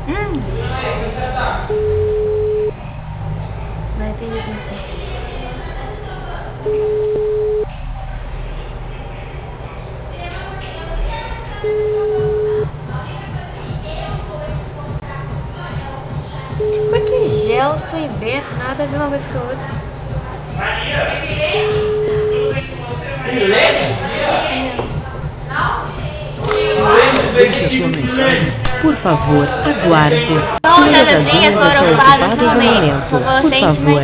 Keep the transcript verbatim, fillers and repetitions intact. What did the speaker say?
Hum. Não entendi como assim. Porque Gelson e Beto, nada a ver uma coisa com a outra. Deixe a sua mensagem. Por favor, aguarde. Bom, Todas as as linhas linhas foram estão ocupadas ocupadas no no momento. momento. Por favor, Por tente favor,